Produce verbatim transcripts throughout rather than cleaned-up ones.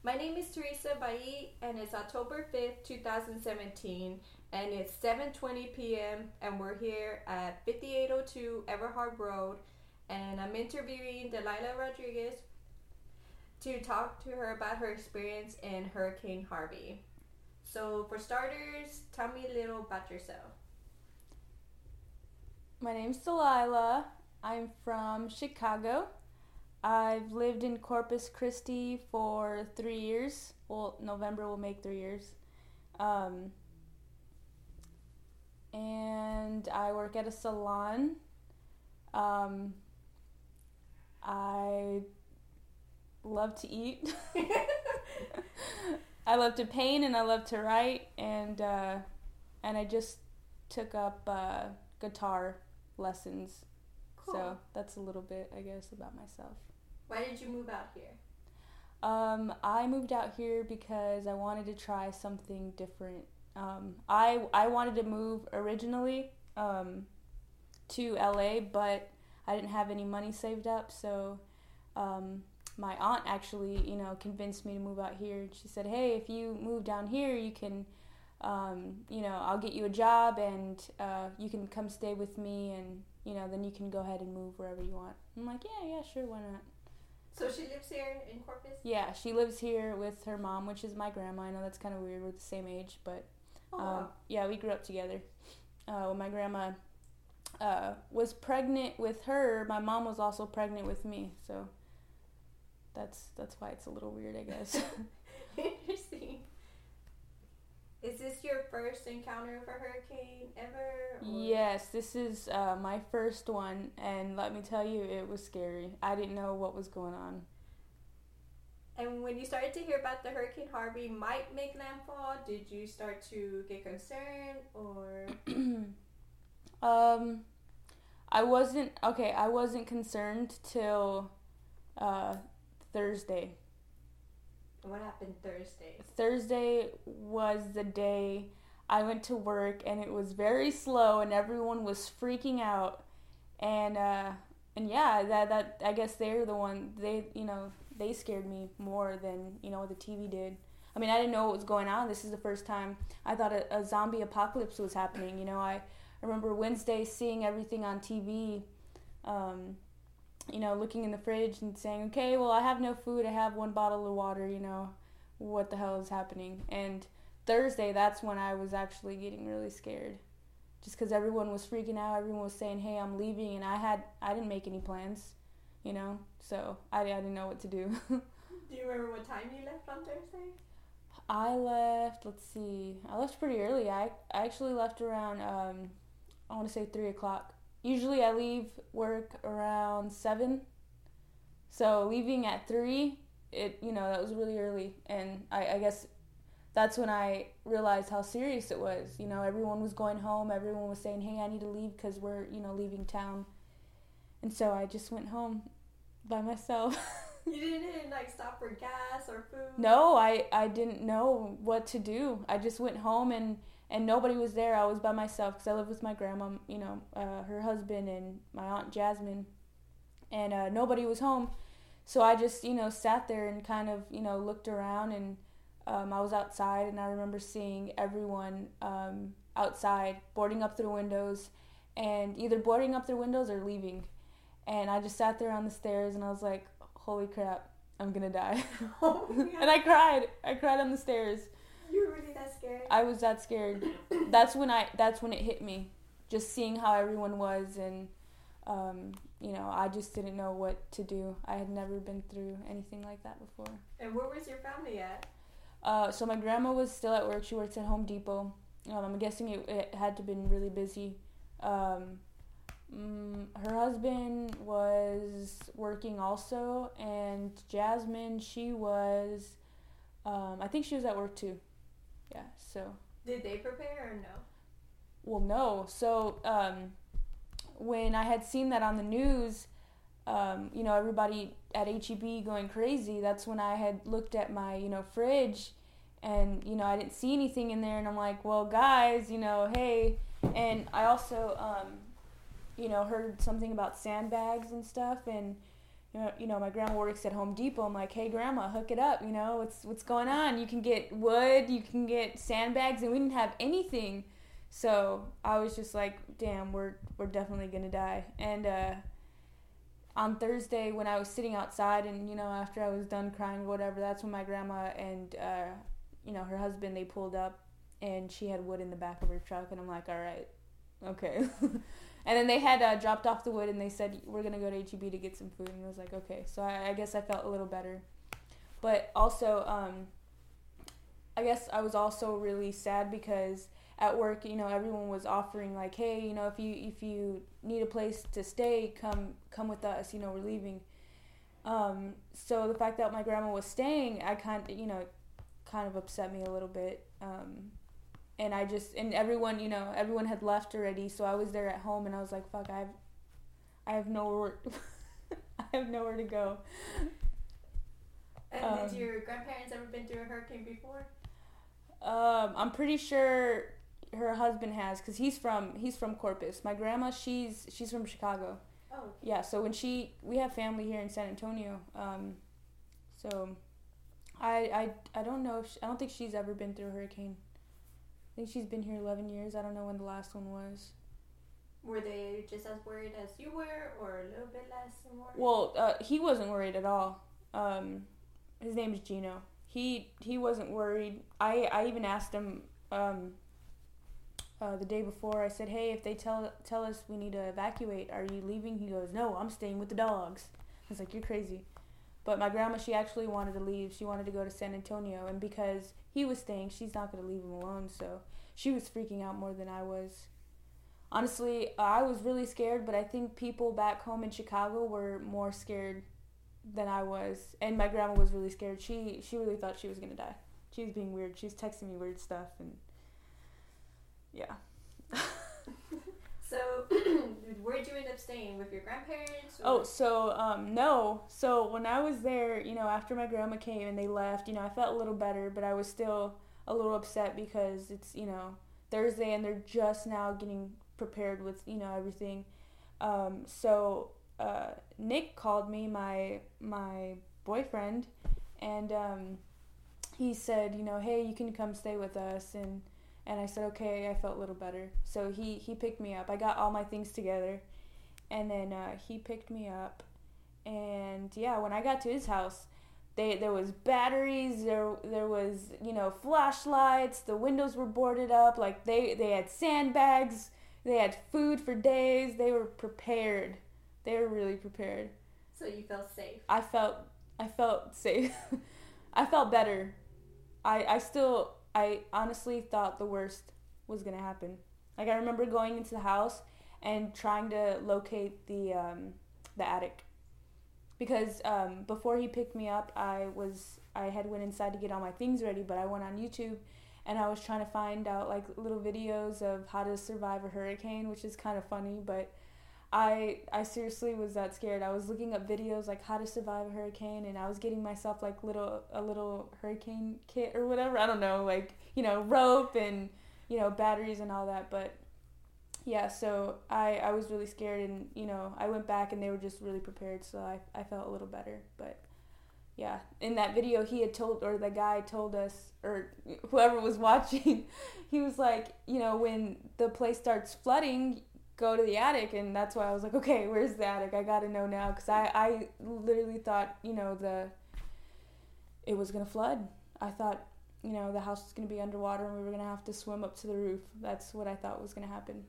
My name is Teresa Bai, and it's October fifth, twenty seventeen, and it's seven twenty p.m., and we're here at fifty-eight oh two Everhard Road, and I'm interviewing Delilah Rodriguez to talk to her about her experience in Hurricane Harvey. So, for starters, tell me a little about yourself. My name's Delilah. I'm from Chicago. I've lived in Corpus Christi for three years. Well, November will make three years. Um, and I work at a salon. Um, I love to eat. I love to paint and I love to write. And, uh, and I just took up uh, guitar lessons. Cool. So that's a little bit, I guess, about myself. Why did you move out here? Um, I moved out here because I wanted to try something different. Um, I I wanted to move originally um, to L A, but I didn't have any money saved up, so um, my aunt actually, you know, convinced me to move out here. She said, "Hey, if you move down here, you can, um, you know, I'll get you a job and uh, you can come stay with me, and you know, then you can go ahead and move wherever you want." I'm like, "Yeah, yeah, sure, why not?" So she lives here in Corpus? Yeah, she lives here with her mom, which is my grandma. I know that's kind of weird. We're the same age, but Oh, um, wow. yeah, we grew up together. Uh, when my grandma uh, was pregnant with her, my mom was also pregnant with me. So that's that's why it's a little weird, I guess. Interesting. Is this your first encounter of a hurricane ever? Or? Yes, this is uh, my first one, and let me tell you, it was scary. I didn't know what was going on. And when you started to hear about the Hurricane Harvey might make landfall, did you start to get concerned or? um, I wasn't okay. I wasn't concerned till uh, Thursday. What happened Thursday? Thursday was the day I went to work, and it was very slow, and everyone was freaking out, and uh, and yeah, that that I guess they're the one they you know they scared me more than you know what the T V did. I mean, I didn't know what was going on. This is the first time I thought a, a zombie apocalypse was happening. You know, I, I remember Wednesday seeing everything on T V. Um, you know, looking in the fridge and saying, okay, well, I have no food, I have one bottle of water, you know, what the hell is happening? And Thursday, that's when I was actually getting really scared, just because everyone was freaking out, everyone was saying, hey, I'm leaving, and I had, I didn't make any plans, you know, so I, I didn't know what to do. Do you remember what time you left on Thursday? I left, let's see, I left pretty early. I, I actually left around, um, I want to say three o'clock. Usually I leave work around seven, so leaving at three, it you know that was really early, and I, I guess that's when I realized how serious it was. You know, everyone was going home, everyone was saying, hey, I need to leave because we're you know leaving town, and so I just went home by myself. You didn't like stop for gas or food? No, I, I didn't know what to do. I just went home and And nobody was there. I was by myself because I live with my grandma, you know, uh, her husband and my aunt Jasmine. And uh, nobody was home. So I just, you know, sat there and kind of, you know, looked around. And um, I was outside, and I remember seeing everyone um, outside boarding up their windows and either boarding up their windows or leaving. And I just sat there on the stairs, and I was like, holy crap, I'm going to die. Oh, yeah. And I cried. I cried on the stairs. You were really that scared? I was that scared. That's when I. That's when it hit me. Just seeing how everyone was, and um, you know, I just didn't know what to do. I had never been through anything like that before. And where was your family at? Uh, so my grandma was still at work. She works at Home Depot. Um, I'm guessing it, it had to been really busy. Um, mm, her husband was working also, and Jasmine, she was. Um, I think she was at work too. Yeah, so. Did they prepare or no? Well, no. So, um, when I had seen that on the news, um, you know, everybody at H E B going crazy, that's when I had looked at my, you know, fridge, and, you know, I didn't see anything in there, and I'm like, well, guys, you know, hey. And I also, um, you know, heard something about sandbags and stuff, and you know, you know, my grandma works at Home Depot. I'm like, hey, grandma, hook it up. You know, what's what's going on? You can get wood, you can get sandbags, and we didn't have anything. So I was just like, damn, we're we're definitely gonna die. And uh, on Thursday, when I was sitting outside, and you know, after I was done crying or whatever, that's when my grandma and uh, you know, her husband, they pulled up, and she had wood in the back of her truck, and I'm like, all right, okay. And then they had uh, dropped off the wood, and they said, we're going to go to H E B to get some food. And I was like, okay. So I, I guess I felt a little better. But also, um, I guess I was also really sad because at work, you know, everyone was offering, like, hey, you know, if you if you need a place to stay, come come with us. You know, we're leaving. Um, so the fact that my grandma was staying, I kind of, you know, kind of upset me a little bit. Um And I just, and everyone, you know, everyone had left already, so I was there at home, and I was like, fuck, I have, I have nowhere, I have nowhere to go. And um, did your grandparents ever been through a hurricane before? Um, I'm pretty sure her husband has, cause he's from, he's from Corpus. My grandma, she's, she's from Chicago. Oh. Yeah, so when she, we have family here in San Antonio, um, so I, I, I don't know if, she, I don't think she's ever been through a hurricane. I think she's been here eleven years. I don't know when the last one was. Were they just as worried as you were, or a little bit less and more? Well, uh, he wasn't worried at all. Um, his name is Gino. He he wasn't worried. I, I even asked him um, uh, the day before. I said, hey, if they tell tell us we need to evacuate, are you leaving? He goes, no, I'm staying with the dogs. I was like, you're crazy. But my grandma, she actually wanted to leave. She wanted to go to San Antonio. And because he was staying, she's not going to leave him alone. So she was freaking out more than I was. Honestly, I was really scared, but I think people back home in Chicago were more scared than I was. And my grandma was really scared. She she really thought she was going to die. She was being weird. She was texting me weird stuff. And yeah. So, where'd you end up staying? With your grandparents? Or? Oh, so, um, no. So, when I was there, you know, after my grandma came and they left, you know, I felt a little better, but I was still a little upset because it's, you know, Thursday and they're just now getting prepared with, you know, everything. Um, so, uh, Nick called me, my, my boyfriend, and, um, he said, you know, hey, you can come stay with us, and And I said, okay, I felt a little better. So he, he picked me up. I got all my things together. And then uh, he picked me up. And, yeah, when I got to his house, they there was batteries. There there was, you know, flashlights. The windows were boarded up. Like, they, they had sandbags. They had food for days. They were prepared. They were really prepared. So you felt safe? I felt, I felt safe. I felt better. I, I still... I honestly thought the worst was going to happen. Like, I remember going into the house and trying to locate the um, the attic. Because um, before he picked me up, I was I had went inside to get all my things ready, but I went on YouTube and I was trying to find out, like, little videos of how to survive a hurricane, which is kind of funny, but I I seriously was that scared. I was looking up videos like how to survive a hurricane, and I was getting myself like little a little hurricane kit or whatever. I don't know, like, you know, rope and, you know, batteries and all that. But yeah, so I, I was really scared, and, you know, I went back and they were just really prepared, so I, I felt a little better. But yeah, in that video he had told, or the guy told us, or whoever was watching, he was like, you know, when the place starts flooding, go to the attic. And that's why I was like, okay, where's the attic? I gotta know now, because I, I literally thought, you know, the it was gonna flood. I thought, you know, the house was gonna be underwater and we were gonna have to swim up to the roof. That's what I thought was gonna happen.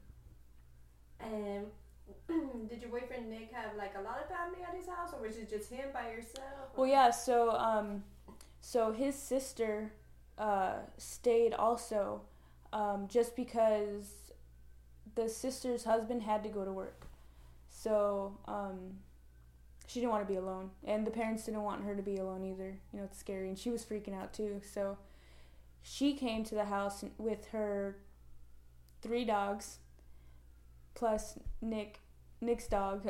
And did your boyfriend Nick have like a lot of family at his house, or was it just him by yourself? Well, yeah, so um so his sister uh stayed also, um just because the sister's husband had to go to work. So, um, she didn't want to be alone. And the parents didn't want her to be alone either. You know, it's scary. And she was freaking out too. So, she came to the house with her three dogs, plus Nick, Nick's dog.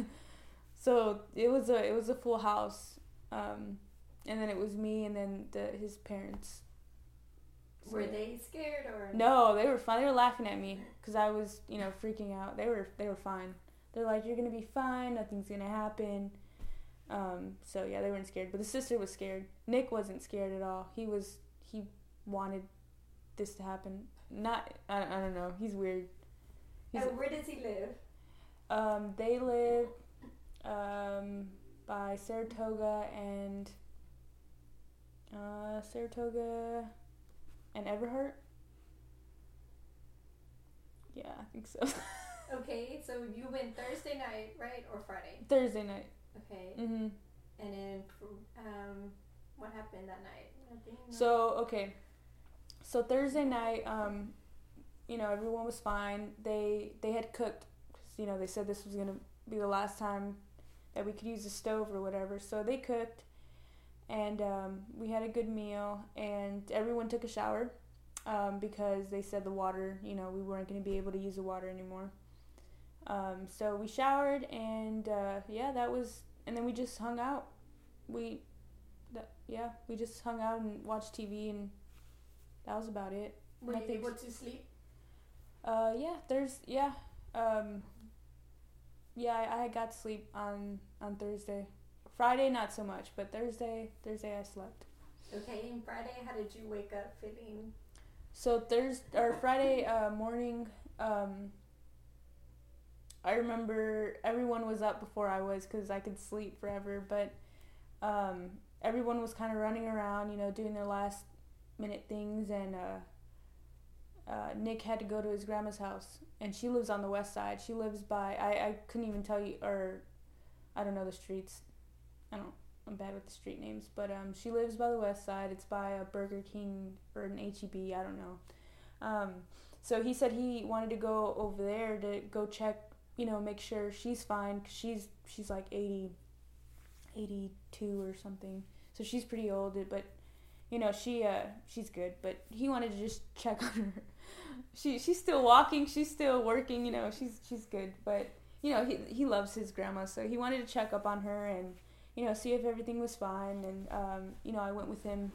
So, it was a, it was a full house. Um, and then it was me and then the, his parents. Were they scared or no? They were fine. They were laughing at me because I was, you know, freaking out. They were, they were fine. They're like, "You're gonna be fine. Nothing's gonna happen." Um, so yeah, they weren't scared, but the sister was scared. Nick wasn't scared at all. He was he wanted this to happen. Not I, I don't know. He's weird. He's, and where does he live? Um, they live um, by Saratoga and uh, Saratoga and Everhart. Yeah, I think so. Okay, so you went Thursday night, right, or Friday? Thursday night. Okay. Mhm. And then, um, what happened that night? Nothing, no? So okay, so Thursday night, um, you know, everyone was fine. They they had cooked, 'cause, you know, they said this was gonna be the last time that we could use the stove or whatever. So they cooked, and um, we had a good meal, and everyone took a shower, um, because they said the water, you know, we weren't gonna be able to use the water anymore. Um, so we showered, and uh, yeah, that was, and then we just hung out. We, that, yeah, we just hung out and watched T V, and that was about it. Were Nothing. you able to sleep? Uh, yeah, there's, yeah, um, yeah, I, I got to sleep on, on Thursday. Friday, not so much, but Thursday, Thursday I slept. Okay, and Friday, how did you wake up feeling? So Thursday, or Friday, uh, morning, um, I remember everyone was up before I was, because I could sleep forever, but, um, everyone was kind of running around, you know, doing their last minute things, and, uh, Uh, Nick had to go to his grandma's house, and she lives on the west side. She lives by, I, I couldn't even tell you, or I don't know the streets. I don't, I'm bad with the street names, but um, she lives by the west side. It's by a Burger King or an H E B, I don't know. Um, so he said he wanted to go over there to go check, you know, make sure she's fine, 'cause she's, she's like eighty, eighty-two or something. So she's pretty old, but you know, she uh she's good, but he wanted to just check on her. She she's still walking, she's still working, you know, she's she's good, but you know, he he loves his grandma, so he wanted to check up on her and, you know, see if everything was fine, and um, you know, I went with him.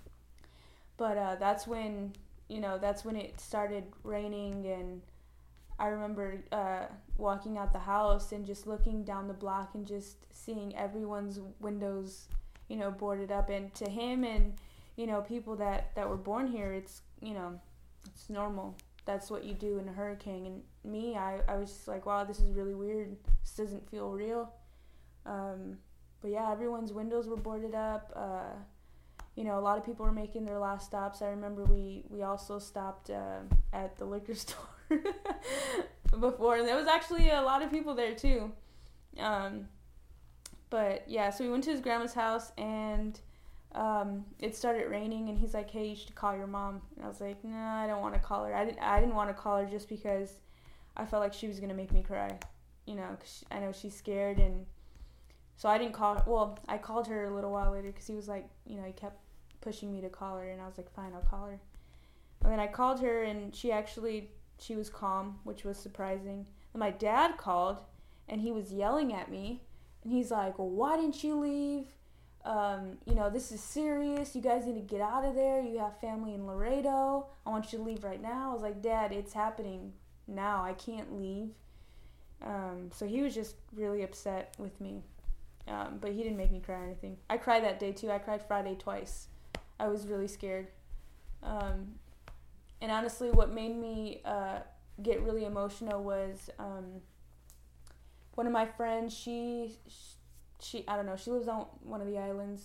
But uh that's when, you know, that's when it started raining, and I remember uh walking out the house and just looking down the block and just seeing everyone's windows, you know, boarded up, and to him and you know, people that, that were born here, it's, you know, it's normal. That's what you do in a hurricane. And me, I, I was just like, wow, this is really weird. This doesn't feel real. Um, but yeah, everyone's windows were boarded up. Uh, you know, a lot of people were making their last stops. I remember we, we also stopped uh, at the liquor store before. And there was actually a lot of people there too. Um, but yeah, so we went to his grandma's house, and Um, it started raining, and he's like, hey, you should call your mom. And I was like, no, nah, I don't want to call her. I didn't, I didn't want to call her just because I felt like she was going to make me cry, you know, because I know she's scared, and so I didn't call her. Well, I called her a little while later, because he was like, you know, he kept pushing me to call her, and I was like, fine, I'll call her. And then I called her, and she actually, she was calm, which was surprising. And my dad called, and he was yelling at me, and he's like, well, why didn't you leave? Um, you know, this is serious. You guys need to get out of there. You have family in Laredo. I want you to leave right now. I was like, Dad, it's happening now. I can't leave. Um, so he was just really upset with me. Um, but he didn't make me cry or anything. I cried that day too. I cried Friday twice. I was really scared. Um, and honestly, what made me uh, get really emotional was um, one of my friends, she... she She, I don't know, she lives on one of the islands,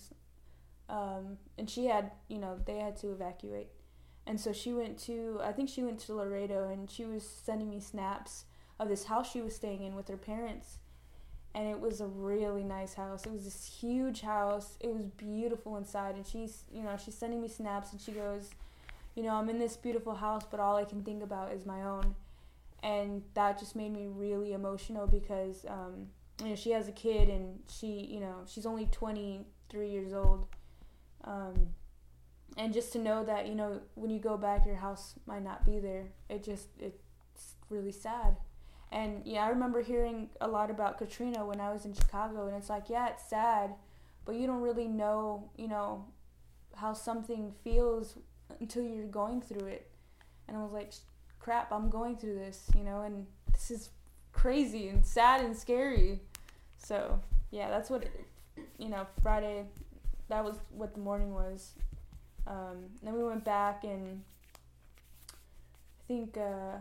um, and she had, you know, they had to evacuate, and so she went to, I think she went to Laredo, and she was sending me snaps of this house she was staying in with her parents, and it was a really nice house. It was this huge house. It was beautiful inside, and she's, you know, she's sending me snaps, and she goes, you know, I'm in this beautiful house, but all I can think about is my own, and that just made me really emotional, because, um, you know, she has a kid, and she, you know, she's only twenty-three years old. Um, and just to know that, you know, when you go back, your house might not be there. It just, it's really sad. And, yeah, I remember hearing a lot about Katrina when I was in Chicago, and it's like, yeah, it's sad, but you don't really know, you know, how something feels until you're going through it. And I was like, crap, I'm going through this, you know, and this is crazy and sad and scary. So, yeah, that's what it, you know, Friday, that was what the morning was. Um, then we went back and I think uh,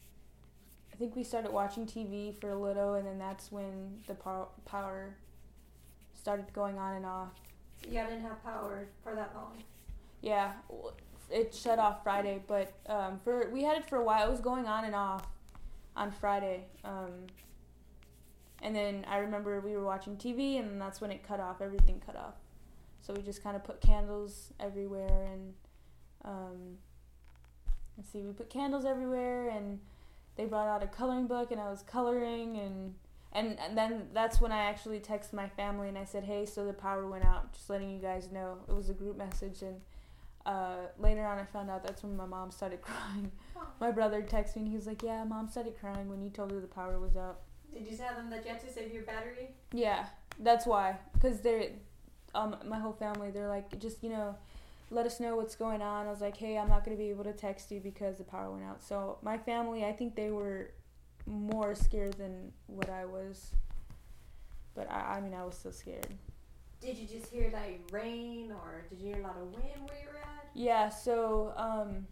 I think we started watching T V for a little, and then that's when the pow- power started going on and off. So y'all didn't have power for that long. Yeah, it shut off Friday, but um, for we had it for a while. It was going on and off on Friday, um, and then I remember we were watching T V, and that's when it cut off. Everything cut off. So we just kind of put candles everywhere, and um, let's see, we put candles everywhere, and they brought out a coloring book, and I was coloring, and and, and then that's when I actually texted my family, and I said, hey, so the power went out, just letting you guys know. It was a group message, and uh, later on I found out that's when my mom started crying. Oh. My brother texted me, and he was like, yeah, Mom started crying when you told her the power was out. Did you tell them that you had to save your battery? Yeah, that's why, because they're, um, my whole family, they're like, just, you know, let us know what's going on. I was like, hey, I'm not going to be able to text you because the power went out. So my family, I think they were more scared than what I was. But I, I mean, I was still scared. Did you just hear like rain, or did you hear a lot of wind where you were at? Yeah, so, um,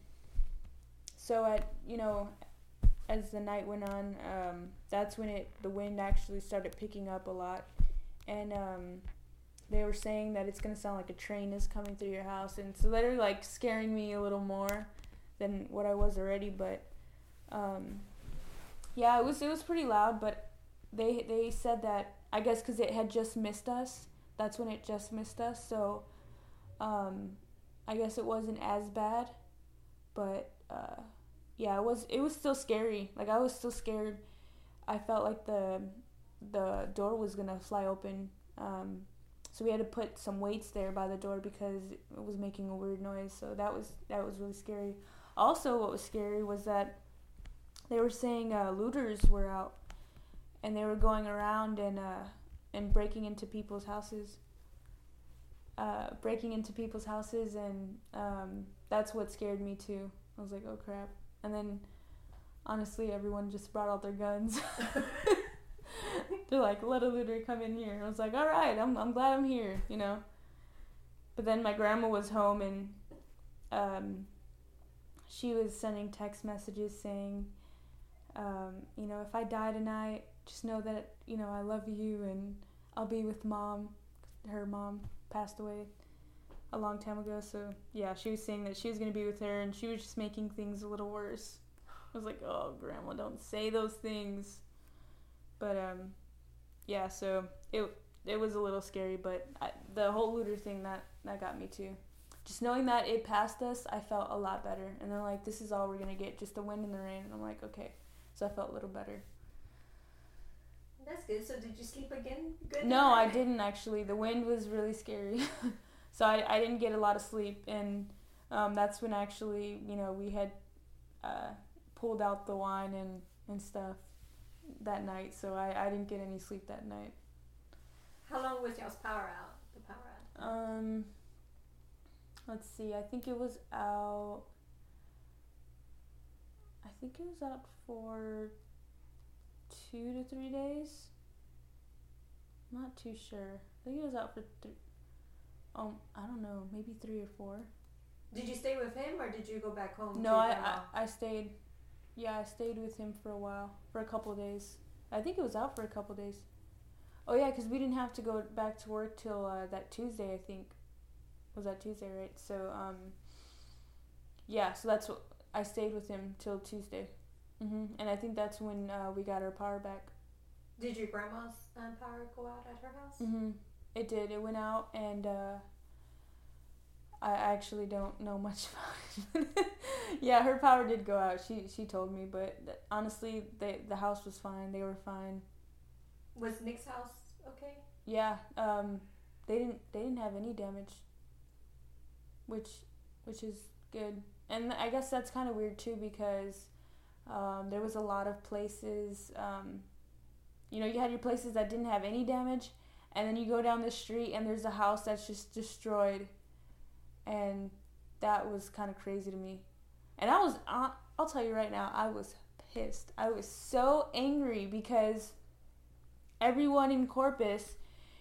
so at, you know, as the night went on, um, that's when it, the wind actually started picking up a lot. And, um, they were saying that it's going to sound like a train is coming through your house. And so they're like scaring me a little more than what I was already. But, um, yeah, it was, it was pretty loud, but they, they said that, I guess cause it had just missed us. That's when it just missed us. So, um, I guess it wasn't as bad, but, uh, yeah, it was, it was still scary. Like I was still scared. I felt like the, the door was going to fly open. Um, So we had to put some weights there by the door because it was making a weird noise. So that was that was really scary. Also, what was scary was that they were saying uh, looters were out, and they were going around and uh, and breaking into people's houses. Uh, breaking into people's houses, and um, that's what scared me too. I was like, oh crap! And then, honestly, everyone just brought out their guns. They're like, let a looter come in here. And I was like, all right, I'm I'm glad I'm here, you know. But then my grandma was home, and um, she was sending text messages saying, um, you know, if I die tonight, just know that, you know, I love you and I'll be with Mom. Her mom passed away a long time ago. So, yeah, she was saying that she was going to be with her, and she was just making things a little worse. I was like, oh, Grandma, don't say those things. But, um... yeah, so it it was a little scary, but I, the whole looter thing, that, that got me too. Just knowing that it passed us, I felt a lot better. And they're like, this is all we're going to get, just the wind and the rain. And I'm like, okay. So I felt a little better. That's good. So did you sleep again? Good No, night? I didn't actually. The wind was really scary. So I, I didn't get a lot of sleep. And um, that's when actually, you know, we had uh, pulled out the wine and, and stuff that night, so I, I didn't get any sleep that night. How long was y'all's power out? The power out? Um, let's see. I think it was out. I think it was out for two to three days. I'm not too sure. I think it was out for three. Um, I don't know. Maybe three or four. Did you stay with him, or did you go back home? No, to I, grandma? I I stayed. Yeah, I stayed with him for a while, for a couple of days. I think it was out for a couple of days. Oh yeah, because we didn't have to go back to work till uh, that Tuesday, I think. Was that Tuesday, right? So, um, yeah, so that's what, I stayed with him till Tuesday. hmm And I think that's when uh, we got our power back. Did your grandma's um, power go out at her house? hmm It did. It went out, and uh, I actually don't know much about it. Yeah, her power did go out. She she told me, but th- honestly, they, the house was fine. They were fine. Was Nick's house okay? Yeah, um, they didn't they didn't have any damage, which which is good. And I guess that's kind of weird too, because um, there was a lot of places. Um, you know, you had your places that didn't have any damage, and then you go down the street and there's a house that's just destroyed, and that was kind of crazy to me. And I was, uh, I'll tell you right now, I was pissed. I was so angry because everyone in Corpus,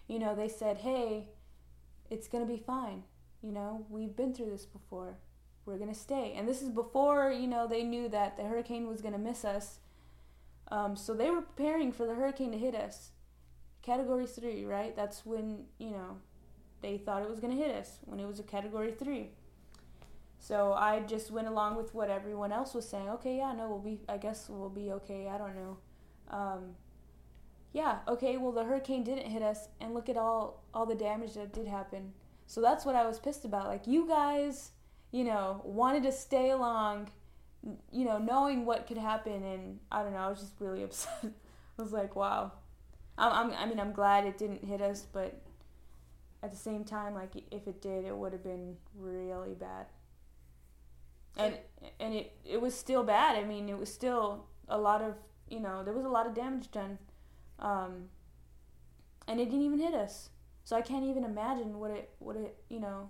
you know, they said, hey, it's going to be fine. You know, we've been through this before. We're going to stay. And this is before, you know, they knew that the hurricane was going to miss us. Um, so they were preparing for the hurricane to hit us. Category three, right? That's when, you know, they thought it was going to hit us, when it was a category three. So I just went along with what everyone else was saying. Okay, yeah, no, we'll be, I guess we'll be okay. I don't know. Um, yeah, okay, well, the hurricane didn't hit us, and look at all, all the damage that did happen. So that's what I was pissed about. Like, you guys, you know, wanted to stay along, you know, knowing what could happen, and I don't know, I was just really upset. I was like, wow. I'm, I'm, I mean, I'm glad it didn't hit us, but at the same time, like, if it did, it would have been really bad. And and it, it was still bad. I mean, it was still a lot of, you know, there was a lot of damage done. Um, and it didn't even hit us. So I can't even imagine what it, what it, you know,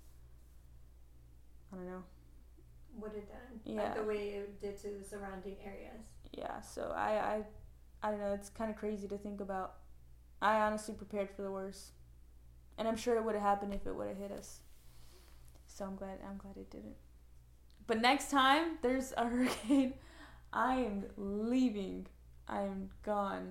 I don't know. What it done. Yeah. Like the way it did to the surrounding areas. Yeah, so I, I, I don't know, it's kind of crazy to think about. I honestly prepared for the worst. And I'm sure it would have happened if it would have hit us. So I'm glad, I'm glad it didn't. But next time there's a hurricane, I am leaving. I am gone.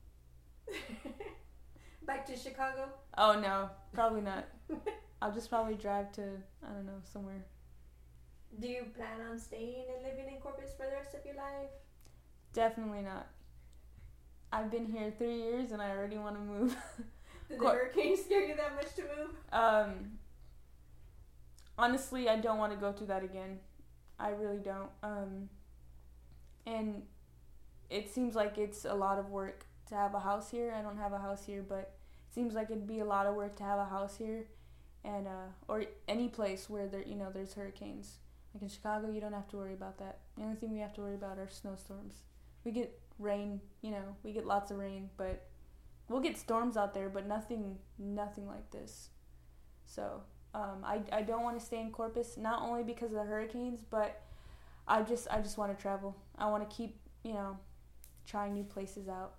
Back to Chicago? Oh, no. Probably not. I'll just probably drive to, I don't know, somewhere. Do you plan on staying and living in Corpus for the rest of your life? Definitely not. I've been here three years and I already want to move. Did the Cor- hurricane scare you that much to move? Um, honestly, I don't want to go through that again. I really don't. Um, and it seems like it's a lot of work to have a house here. I don't have a house here, but it seems like it'd be a lot of work to have a house here, and uh, or any place where there, you know, there's hurricanes. Like in Chicago, you don't have to worry about that. The only thing we have to worry about are snowstorms. We get rain, you know, we get lots of rain, but we'll get storms out there, but nothing, nothing like this. So. Um, I, I don't want to stay in Corpus, not only because of the hurricanes, but I just I just want to travel. I want to keep, you know, trying new places out.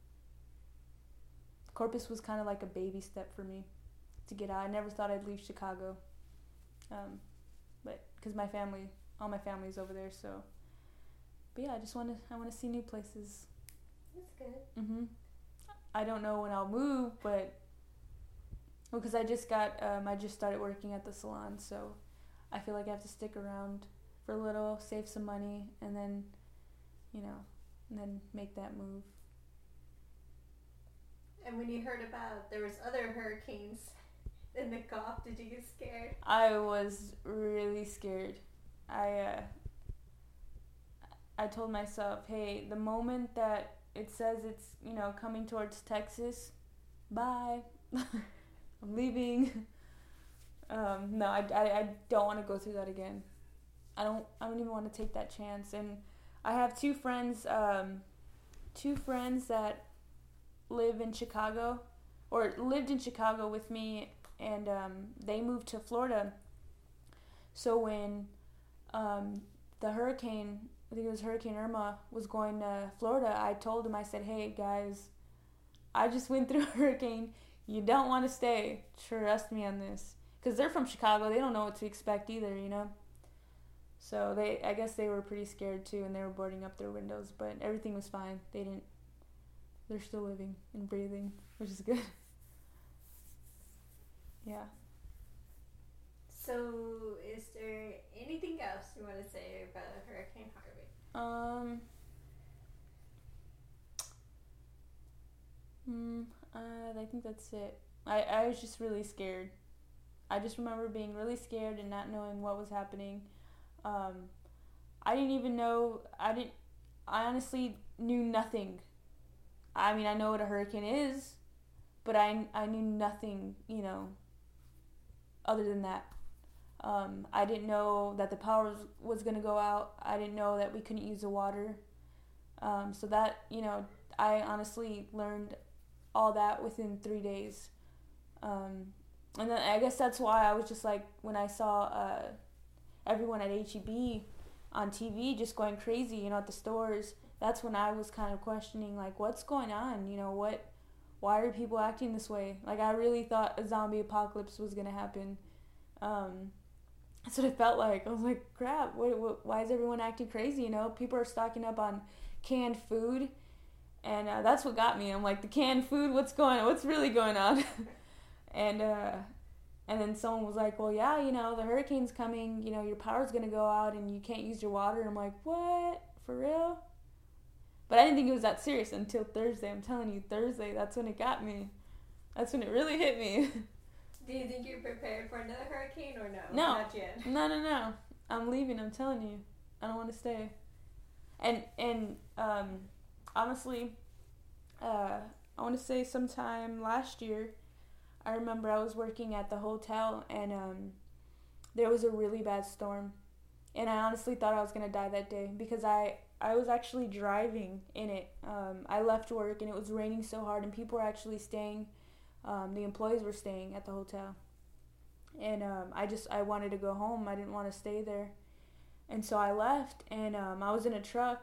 Corpus was kind of like a baby step for me to get out. I never thought I'd leave Chicago, um, but because my family, all my family's over there, so. But yeah, I just want to I want to see new places. That's good. Mhm. I don't know when I'll move, but. Well, because I just got, um, I just started working at the salon, so I feel like I have to stick around for a little, save some money, and then, you know, and then make that move. And when you heard about there was other hurricanes in the Gulf, did you get scared? I was really scared. I, uh, I told myself, hey, the moment that it says it's, you know, coming towards Texas, bye. I'm leaving. Um, no, I, I, I don't want to go through that again. I don't I don't even want to take that chance. And I have two friends, um, two friends that live in Chicago, or lived in Chicago with me, and um, they moved to Florida. So when um, the hurricane, I think it was Hurricane Irma, was going to Florida, I told them, I said, hey guys, I just went through a hurricane. You don't want to stay. Trust me on this. Because they're from Chicago. They don't know what to expect either, you know. So they, I guess they were pretty scared too, and they were boarding up their windows. But everything was fine. They didn't. They're still living and breathing, which is good. Yeah. So, is there anything else you want to say about Hurricane Harvey? Um. Hmm. Uh, I think that's it. I, I was just really scared. I just remember being really scared and not knowing what was happening. Um, I didn't even know, I didn't, I honestly knew nothing. I mean, I know what a hurricane is, but I, I knew nothing, you know, other than that. Um, I didn't know that the power was, was going to go out. I didn't know that we couldn't use the water. Um, so that, you know, I honestly learned all that within three days. Um, and then I guess that's why I was just like, when I saw uh, everyone at H E B on T V just going crazy, you know, at the stores, that's when I was kind of questioning, like, what's going on? You know, what why are people acting this way? Like, I really thought a zombie apocalypse was gonna happen. Um, that's what it felt like. I was like, crap, what, what, why is everyone acting crazy? You know, people are stocking up on canned food, and uh, that's what got me. I'm like, the canned food, what's going on? What's really going on? and uh, and then someone was like, well, yeah, you know, the hurricane's coming. You know, your power's gonna go out, and you can't use your water. And I'm like, what? For real? But I didn't think it was that serious until Thursday. I'm telling you, Thursday, that's when it got me. That's when it really hit me. Do you think you're prepared for another hurricane or no? No. Not yet. No, no, no. I'm leaving, I'm telling you. I don't want to stay. And, and um, honestly, uh, I want to say sometime last year, I remember I was working at the hotel, and um, there was a really bad storm. And I honestly thought I was going to die that day because I, I was actually driving in it. Um, I left work, and it was raining so hard, and people were actually staying. Um, the employees were staying at the hotel. And um, I just, I wanted to go home. I didn't want to stay there. And so I left, and um, I was in a truck,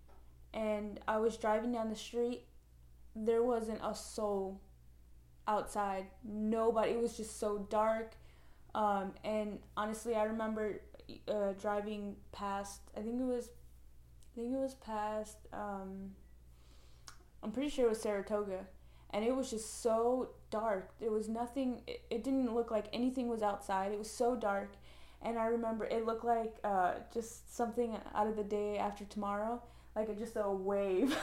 and I was driving down the street. There wasn't a soul outside. Nobody. It was just so dark. Um, and honestly, I remember uh, driving past, I think it was, I think it was past, um, I'm pretty sure it was Saratoga. And it was just so dark. There was nothing, it, it didn't look like anything was outside. It was so dark. And I remember it looked like uh, just something out of the day after tomorrow. Like a, just a wave.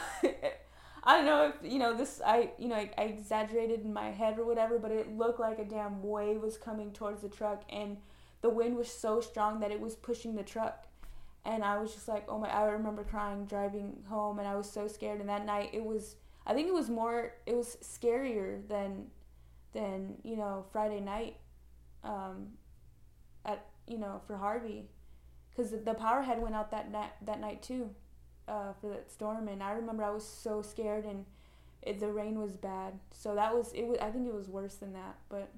I don't know if, you know, this, I, you know, I, I exaggerated in my head or whatever, but it looked like a damn wave was coming towards the truck. And the wind was so strong that it was pushing the truck. And I was just like, oh my, I remember crying driving home, and I was so scared. And that night it was, I think it was more, it was scarier than, than, you know, Friday night, um, at, you know, for Harvey, because the, the power had went out that night, that night too, uh, for that storm. And I remember I was so scared, and it, the rain was bad. So that was, it was, I think it was worse than that, but,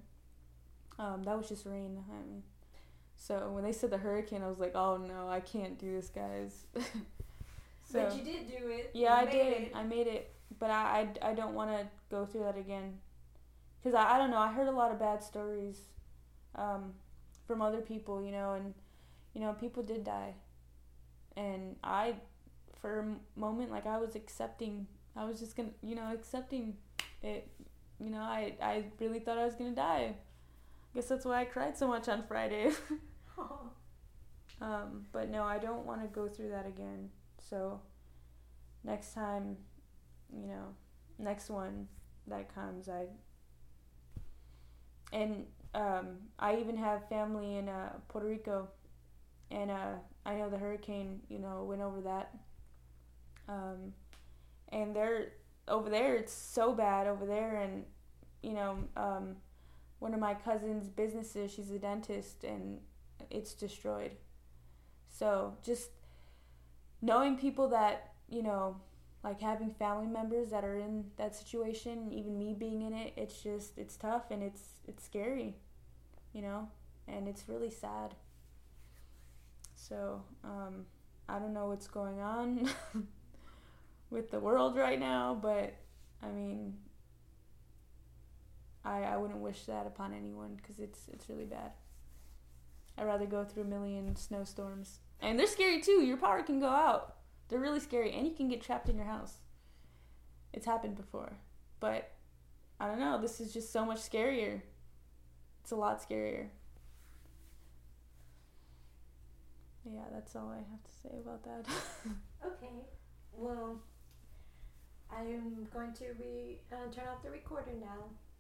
um, that was just rain. I mean, so when they said the hurricane, I was like, oh no, I can't do this, guys. So, but you did do it. Yeah, you I did. It. I made it. But I, I, I don't want to go through that again. Because I, I don't know, I heard a lot of bad stories um, from other people, you know, and, you know, people did die. And I, for a moment, like, I was accepting, I was just going to, you know, accepting it. You know, I, I really thought I was going to die. I guess that's why I cried so much on Friday. um, but no, I don't want to go through that again. So next time, you know, next one that comes, I, and um, I even have family in uh, Puerto Rico, and uh, I know the hurricane, you know, went over that, um, and they're, over there, it's so bad over there, and, you know, um, one of my cousin's businesses, she's a dentist, and it's destroyed. So just knowing people that, you know, like having family members that are in that situation, even me being in it, it's just, it's tough, and it's it's scary, you know, and it's really sad. So, um, I don't know what's going on with the world right now, but, I mean, I, I wouldn't wish that upon anyone, because it's, it's really bad. I'd rather go through a million snowstorms. And they're scary too. Your power can go out. They're really scary, and you can get trapped in your house. It's happened before. But, I don't know, this is just so much scarier. It's a lot scarier. Yeah, that's all I have to say about that. Okay. Well, I'm going to re- uh, turn off the recorder now.